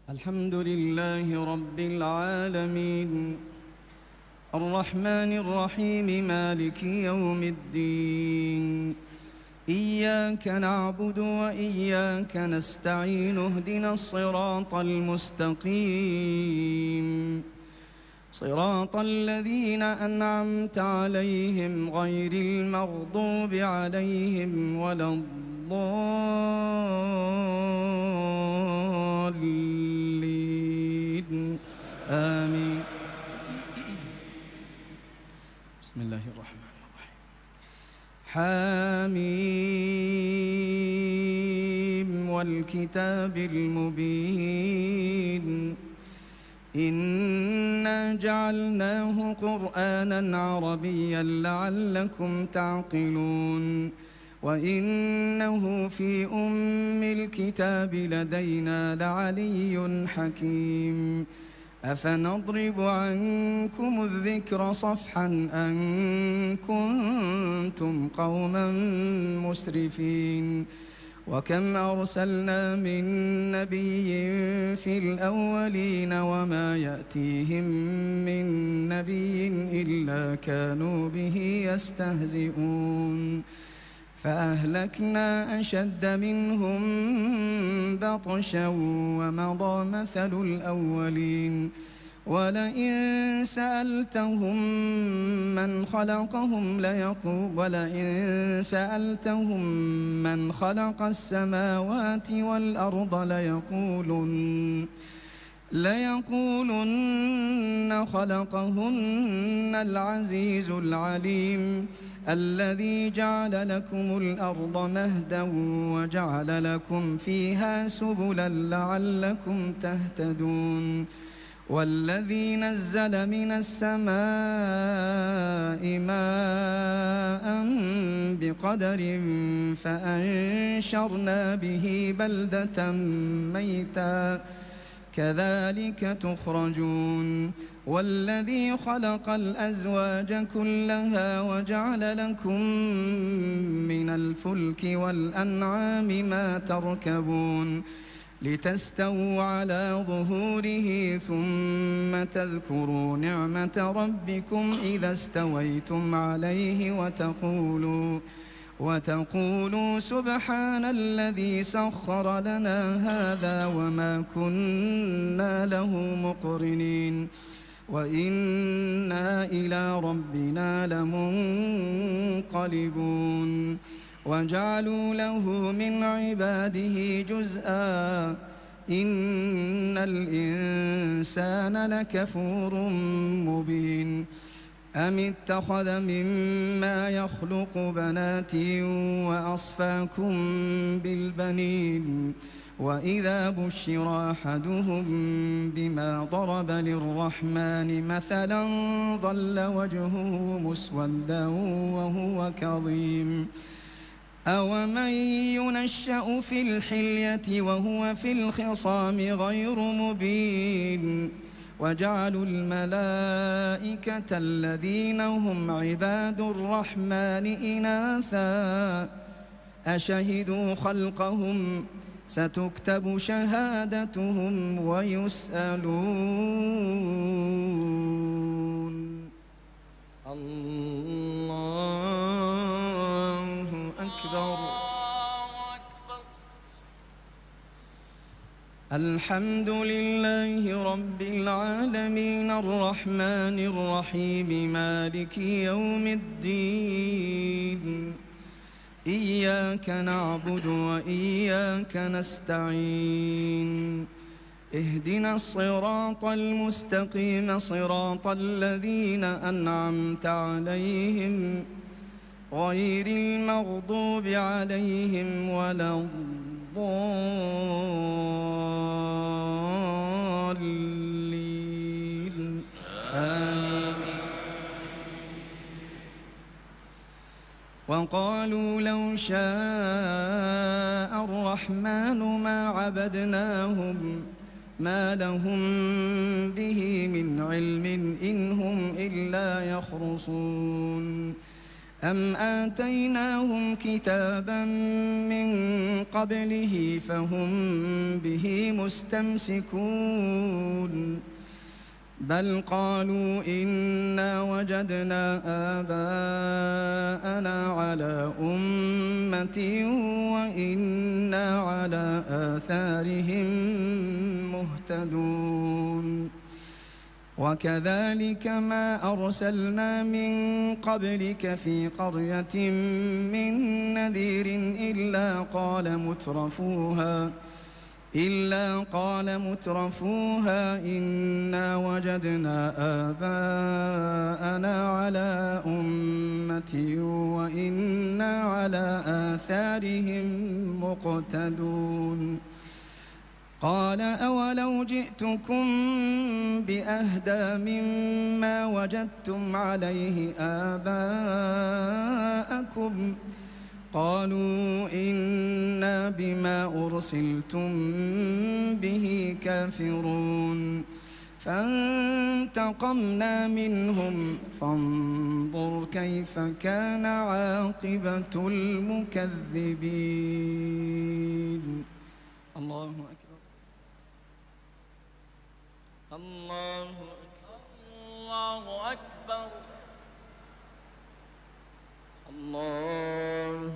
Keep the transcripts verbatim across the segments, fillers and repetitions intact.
الحمد لله رب العالمين، الرحمن الرحيم، مالك يوم الدين. إياك نعبد وإياك نستعين، اهدنا الصراط المستقيم، صراط الذين أنعمت عليهم غير المغضوب عليهم ولا الضالين، آمين. بسم الله الرحمن الرحيم. حاميم والكتاب المبين، إنا جعلناه قرآنا عربيا لعلكم تعقلون، وإنه في أم الكتاب لدينا لعلي حكيم. أفنضرب عنكم الذكر صفحا أن كنتم قوما مسرفين؟ وكم أرسلنا من نبي في الأولين وما يأتيهم من نبي إلا كانوا به يستهزئون. فأهلكنا أشد منهم بطشا ومضى مثل الأولين. ولئن سألتهم من خلقهم ليقول ولئن سألتهم من خلق السماوات والأرض ليقولن ليقولن خلقهن العزيز العليم، الذي جعل لكم الأرض مهدا وجعل لكم فيها سبلا لعلكم تهتدون. والذي نزل من السماء ماء بقدر فأنشرنا به بلدة ميتا كذلك تخرجون. والذي خلق الأزواج كلها وجعل لكم من الفلك والأنعام ما تركبون، لتستووا على ظهوره ثم تذكروا نعمة ربكم إذا استويتم عليه وتقولوا وتقولوا سبحان الذي سخر لنا هذا وما كنا له مقرنين، وإنا إلى ربنا لمنقلبون. وجعلوا له من عباده جزءا إن الإنسان لكفور مبين. أم اتخذ مما يخلق بنات وأصفاكم بالبنين، وإذا بشر أحدهم بما ضرب للرحمن مثلا ظل وجهه مسودا وهو كظيم. أومن ينشأ في الحلية وهو في الخصام غير مبين. وجعلوا الملائكة الذين هم عباد الرحمن إناثا أشهدوا خلقهم ستكتب شهادتهم ويسألون. الله أكبر. الحمد لله رب العالمين، الرحمن الرحيم، مالك يوم الدين. إياك نعبد وإياك نستعين، اهدنا الصراط المستقيم، صراط الذين أنعمت عليهم غير المغضوب عليهم ولا الضالين، آمين. وقالوا لو شاء الرحمن ما عبدناهم ما لهم به من علم إن هم إلا يخرصون. أم آتيناهم كتابا من قبله فهم به مستمسكون بل قالوا إنا وجدنا آباءنا على أمة وإنا على آثارهم مهتدون وكذلك ما أرسلنا من قبلك في قرية من نذير إلا قال مترفوها إلا قال مترفوها إنا وجدنا آباءنا على أمة وإنا على آثارهم مقتدون قال أولو جئتكم بأهدى مما وجدتم عليه آباءكم قالوا إنا بما أرسلتم به كافرون فانتقمنا منهم فانظر كيف كان عاقبة المكذبين. الله أكبر. الله أكبر. الله أكبر. الله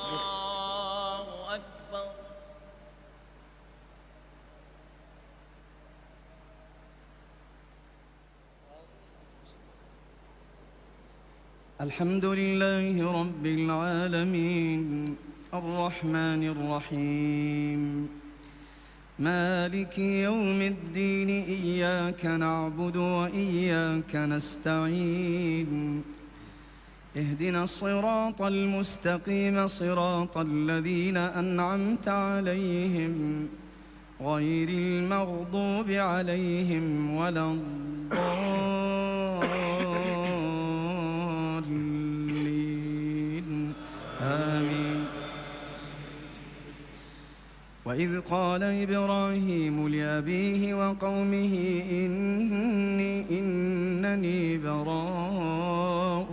أكبر. الحمد لله رب العالمين الرحمن الرحيم مالك يوم الدين إياك نعبد وإياك نستعين اهدنا الصراط المستقيم صراط الذين أنعمت عليهم غير المغضوب عليهم ولا الضالين آمين. وإذ قال إبراهيم لأبيه وقومه إني إنني براء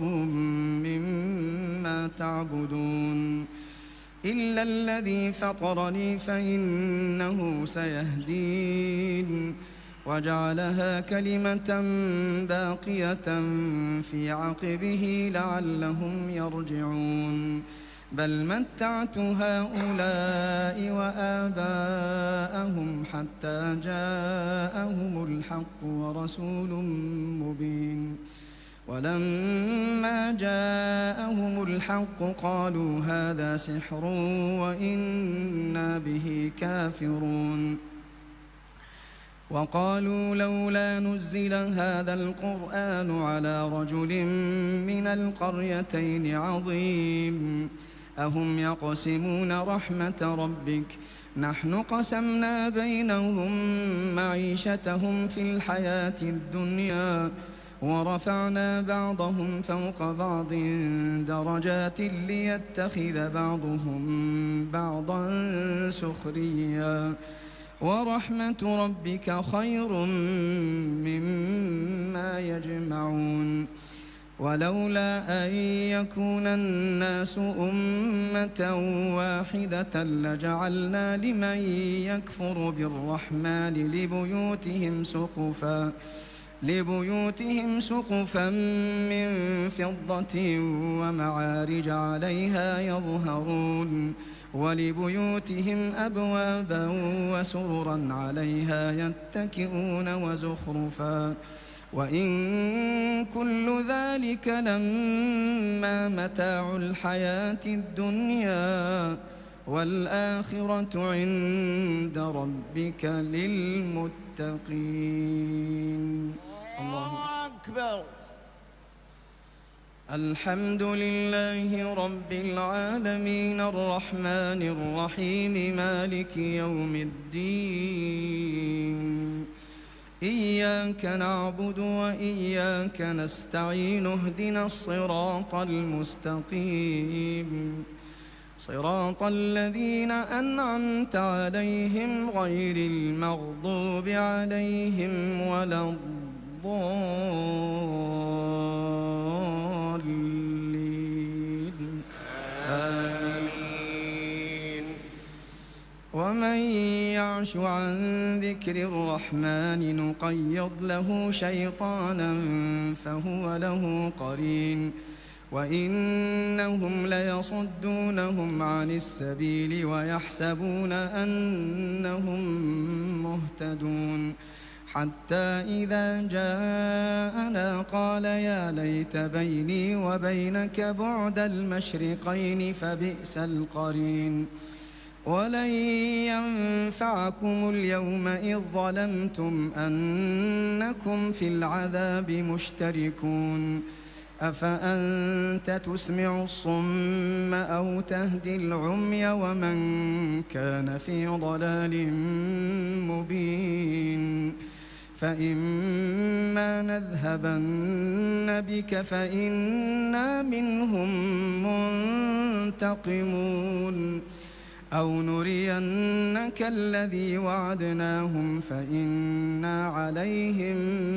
مما تعبدون إلا الذي فطرني فإنه سيهدين وجعلها كلمة باقية في عقبه لعلهم يرجعون بل متعت هؤلاء وآباءهم حتى جاءهم الحق ورسول مبين ولما جاءهم الحق قالوا هذا سحر وإنا به كافرون وقالوا لولا نزل هذا القرآن على رجل من القريتين عظيم أهم يقسمون رحمة ربك نحن قسمنا بينهم معيشتهم في الحياة الدنيا ورفعنا بعضهم فوق بعض درجات ليتخذ بعضهم بعضا سخريا ورحمة ربك خير مما يجمعون ولولا أن يكون الناس أمة واحدة لجعلنا لمن يكفر بالرحمن لبيوتهم سقفا لبيوتهم سقفا من فضة ومعارج عليها يظهرون ولبيوتهم أبوابا وسررا عليها يتكئون وزخرفا وإن كل ذلك لما متاع الحياة الدنيا والآخرة عند ربك للمتقين. الله أكبر. الحمد لله رب العالمين الرحمن الرحيم مالك يوم الدين إياك نعبد وإياك نستعين اهدنا الصراط المستقيم صراط الذين أنعمت عليهم غير المغضوب عليهم ولا الضالين ومن يعش عن ذكر الرحمن نقيض له شيطانا فهو له قرين وإنهم ليصدونهم عن السبيل ويحسبون أنهم مهتدون حتى إذا جاءنا قال يا ليت بيني وبينك بعد المشرقين فبئس القرين ولن ينفعكم اليوم إذ ظلمتم أنكم في العذاب مشتركون أفأنت تسمع الصم أو تهدي العمي ومن كان في ضلال مبين فإما نذهبن بك فإنا منهم منتقمون أو نرينك الذي وعدناهم فإنا عليهم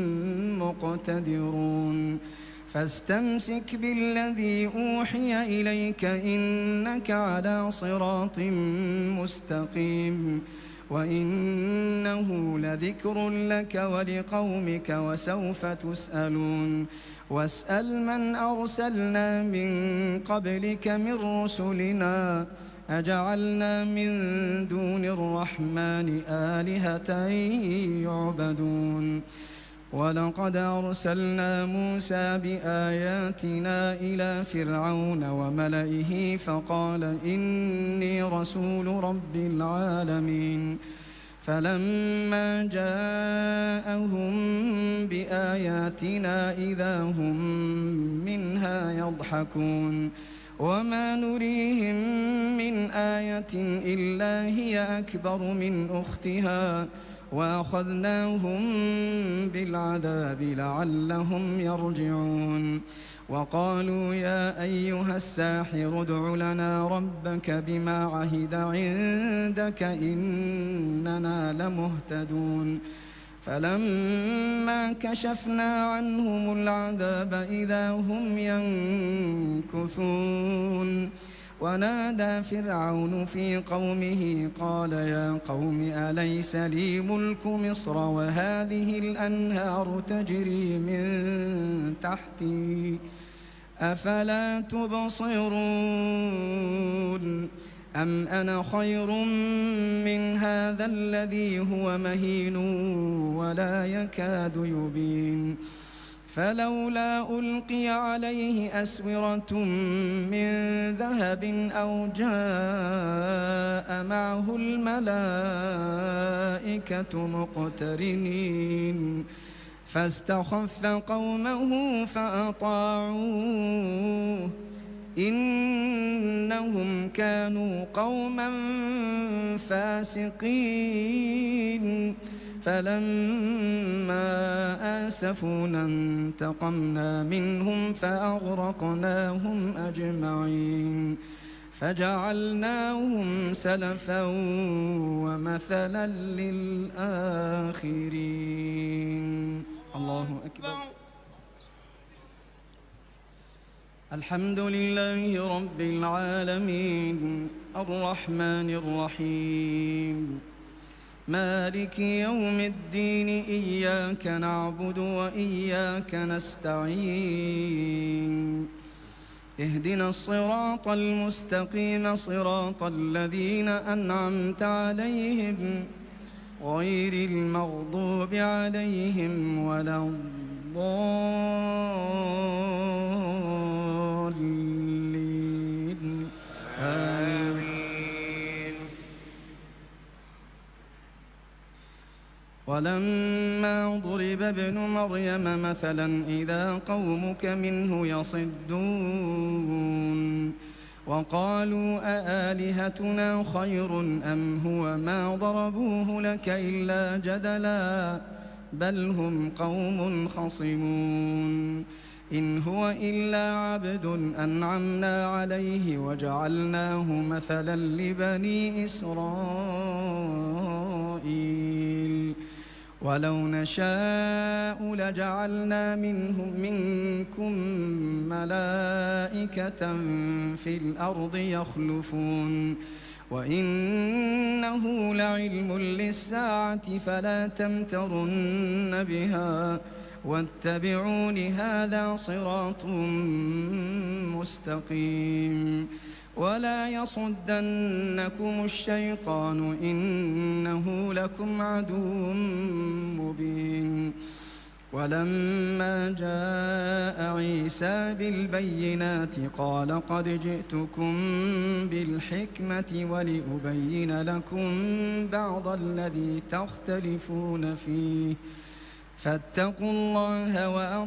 مقتدرون فاستمسك بالذي أوحي إليك إنك على صراط مستقيم وإنه لذكر لك ولقومك وسوف تسألون واسأل من أرسلنا من قبلك من رسلنا أجعلنا من دون الرحمن آلهة يعبدون ولقد أرسلنا موسى بآياتنا إلى فرعون وملئه فقال إني رسول رب العالمين فلما جاءهم بآياتنا إذا هم منها يضحكون وما نريهم من آية إلا هي أكبر من أختها وأخذناهم بالعذاب لعلهم يرجعون وقالوا يا أيها الساحر ادع لنا ربك بما عهد عندك إننا لمهتدون فلما كشفنا عنهم العذاب إذا هم ينكثون ونادى فرعون في قومه قال يا قوم أليس لي ملك مصر وهذه الأنهار تجري من تحتي أفلا تبصرون أم أنا خير من هذا الذي هو مهين ولا يكاد يبين فلولا ألقي عليه أسورة من ذهب أو جاء معه الملائكة مقترنين فاستخف قومه فأطاعوه إنهم كانوا قوما فاسقين فلما آسفونا انتقمنا منهم فأغرقناهم أجمعين فجعلناهم سلفا ومثلا للآخرين. الله أكبر. الحمد لله رب العالمين الرحمن الرحيم مالك يوم الدين إياك نعبد وإياك نستعين اهدنا الصراط المستقيم صراط الذين أنعمت عليهم غير المغضوب عليهم ولا الضالين آمين. ولما ضرب ابن مريم مثلا إذا قومك منه يصدون وقالوا أآلهتنا خير أم هو ما ضربوه لك إلا جدلا بل هم قوم خصمون إن هو إلا عبد أنعمنا عليه وجعلناه مثلا لبني إسرائيل ولو نشاء لجعلنا منهم منكم ملائكة في الأرض يخلفون وإنه لعلم للساعة فلا تمترن بها واتبعون هذا صراط مستقيم ولا يصدنكم الشيطان إنه لكم عدو مبين ولما جاء عيسى بالبينات قال قد جئتكم بالحكمة ولأبين لكم بعض الذي تختلفون فيه فاتقوا الله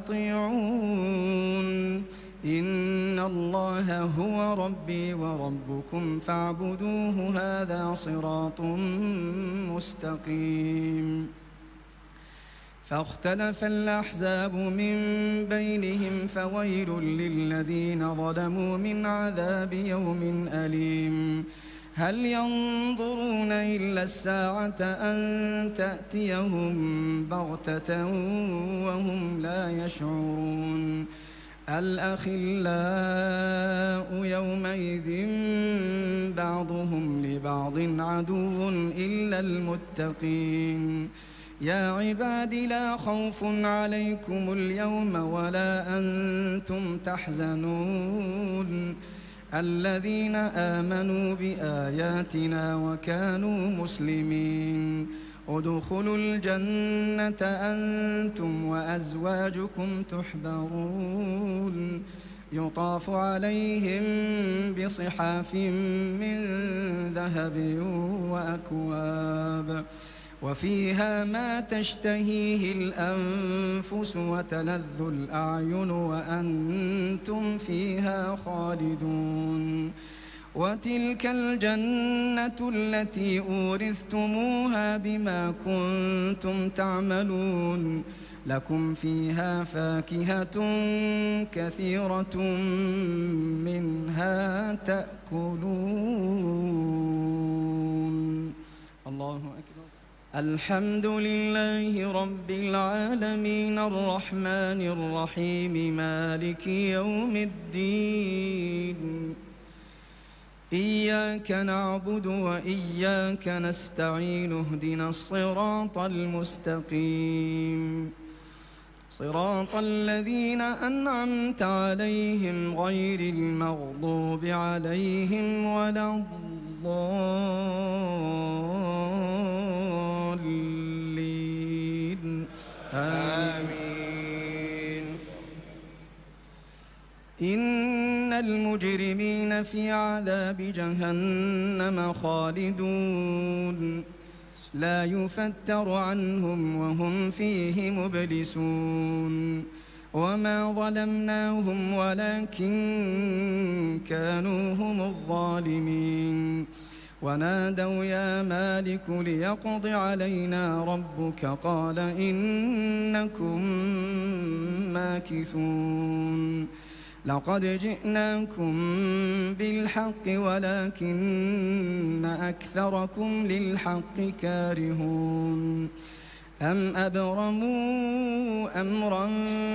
وأطيعون إن الله هو ربي وربكم فاعبدوه هذا صراط مستقيم فاختلف الأحزاب من بينهم فويل للذين ظلموا من عذاب يوم أليم هل ينظرون إلا الساعة أن تأتيهم بغتة وهم لا يشعرون الأخلاء يومئذ بعضهم لبعض عدو إلا المتقين يا عباد لا خوف عليكم اليوم ولا أنتم تحزنون الذين آمنوا بآياتنا وكانوا مسلمين ادخلوا الجنة أنتم وأزواجكم تحبرون يطاف عليهم بصحاف من ذهب وأكواب وفيها ما تشتهيه الأنفس وتلذ الأعين وأنتم فيها خالدون وتلك الجنة التي أورثتموها بما كنتم تعملون لكم فيها فاكهة كثيرة منها تأكلون. الله أكبر. الحمد لله رب العالمين الرحمن الرحيم مالك يوم الدين إياك نعبد وإياك نستعين اهدنا الصراط المستقيم صراط الذين أنعمت عليهم غير المغضوب عليهم ولا الضالين آمين. إن المجرمين في عذاب جهنم خالدون لا يفتر عنهم وهم فيه مبلسون وما ظلمناهم ولكن كانوا هم الظالمين ونادوا يا مالك ليقض علينا ربك قال إنكم ماكثون لقد جئناكم بالحق ولكن أكثركم للحق كارهون أم أبرموا أمرا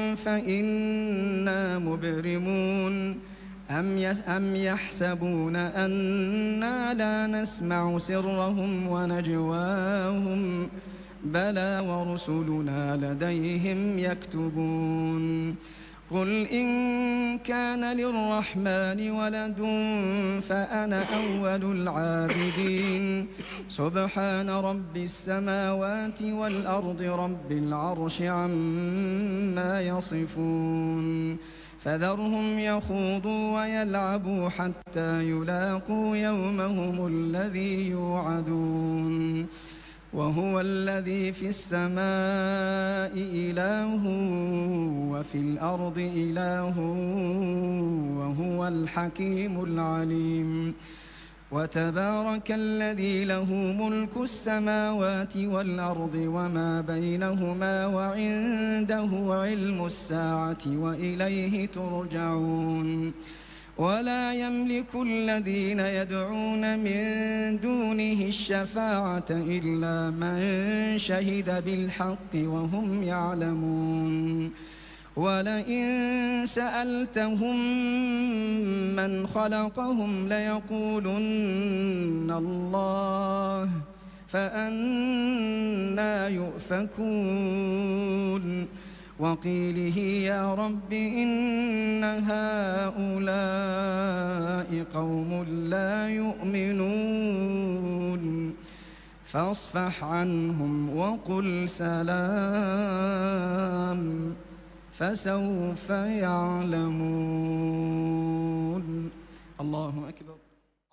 فإنا مبرمون أم يحسبون أنا لا نسمع سرهم ونجواهم بلى ورسلنا لديهم يكتبون قل إن كان للرحمن ولد فأنا أول العابدين سبحان رب السماوات والأرض رب العرش عما يصفون فذرهم يخوضوا ويلعبوا حتى يلاقوا يومهم الذي يوعدون وهو الذي في السماء إله وفي الأرض إله وهو الحكيم العليم وتبارك الذي له ملك السماوات والأرض وما بينهما وعنده علم الساعة وإليه ترجعون ولا يملك الذين يدعون من دونه الشفاعة إلا من شهد بالحق وهم يعلمون ولئن سألتهم من خلقهم ليقولن الله فأنى يؤفكون وقيله يا رب إن هؤلاء قوم لا يؤمنون فاصفح عنهم وقل سلام فسوف يعلمون. الله أكبر.